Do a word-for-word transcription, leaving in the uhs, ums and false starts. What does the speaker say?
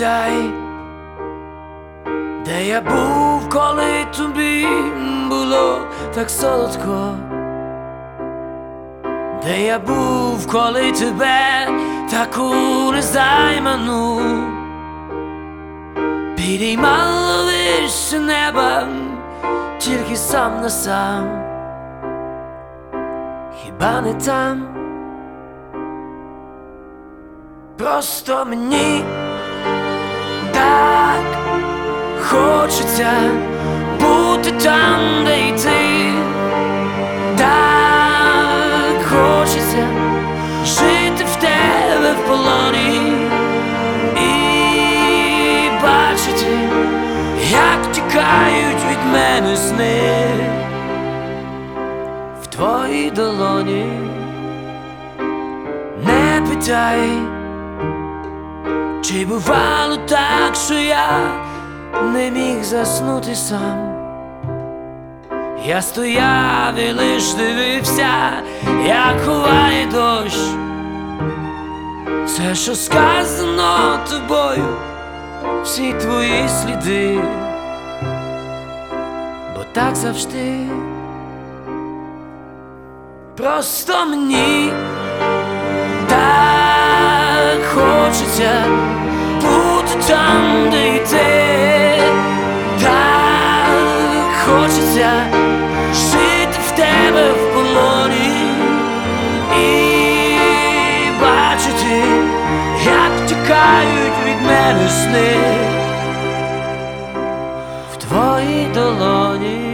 питай, де я був, коли тобі було так солодко, де я був, коли тебе таку незайману підіймало вище неба, тільки сам на сам. Хіба не там? Просто мені так хочеться бути там, де й ти. Так хочеться жити в тебе в полоні і бачити, як тікають від мене сни в твоїй долоні. Не питай, чи бувало так, що я не міг заснути сам. Я стояв і лиш дивився, як ховає дощ все, що сказано тобою, всі твої сліди, бо так завжди. Просто мені так хочеться бути там, де й ти. Так хочеться жити в тебе в полоні і бачити, як тікають від мене сни в твоїй долоні.